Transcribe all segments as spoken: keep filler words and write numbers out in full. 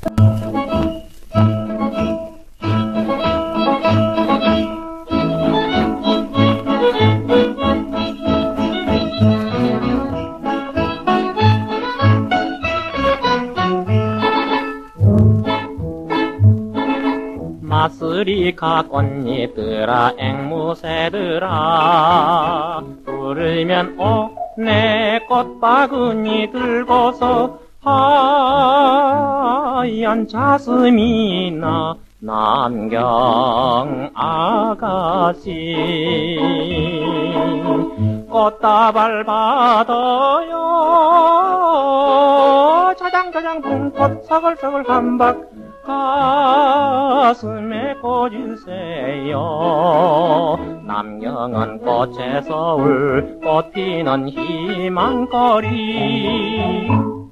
마쓰리카 꽃잎들아 앵무새들아 부르면 오내 꽃바구니 들고서 하얀 자스미나 남경 아가씨 꽃다발 받아요 자장자장 붕꽃 서글서글 한박 가슴에 꽂으세요 남경은 꽃의 서울 꽃피는 희망거리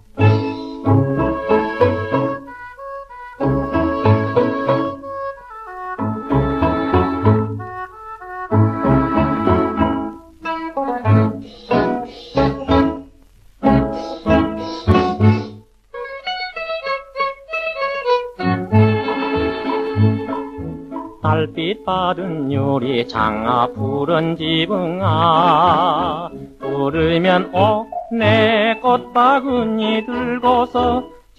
달빛 받은 유리 장아 푸른 지붕아 부르면 오내 꽃바구니 들고서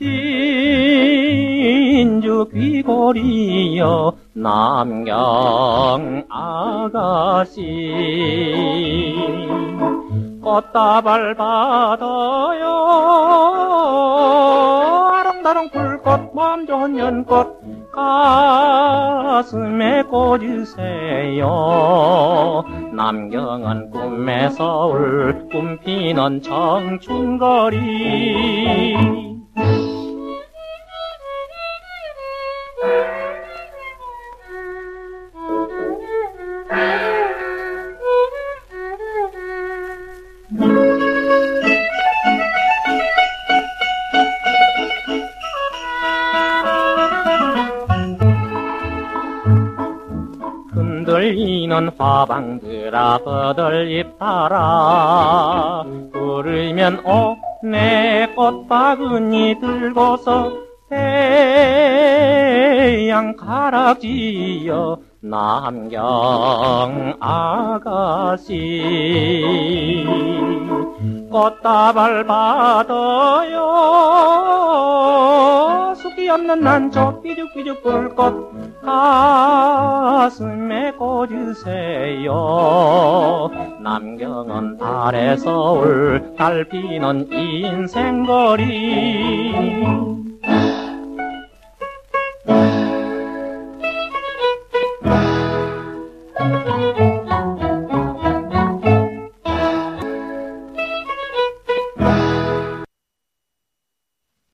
진주 귀걸이여 남경 아가씨 꽃다발 받아요 아롱다롱 붉꽃 마음 좋은 연꽃 가슴에 꽂으세요 남경은 꿈의 서울 꿈피는 청춘거리 흔들리는 화방들아 버들잎 따라 부르면 오내 꽃바구니 들고서 태양 가락지여 남경 아가씨 꽃다발 받아요 숲이 없는 난초 삐죽삐죽 불꽃 가슴에 꽂으세요 남경은 달의 서울 달피는 인생거리 Thank you.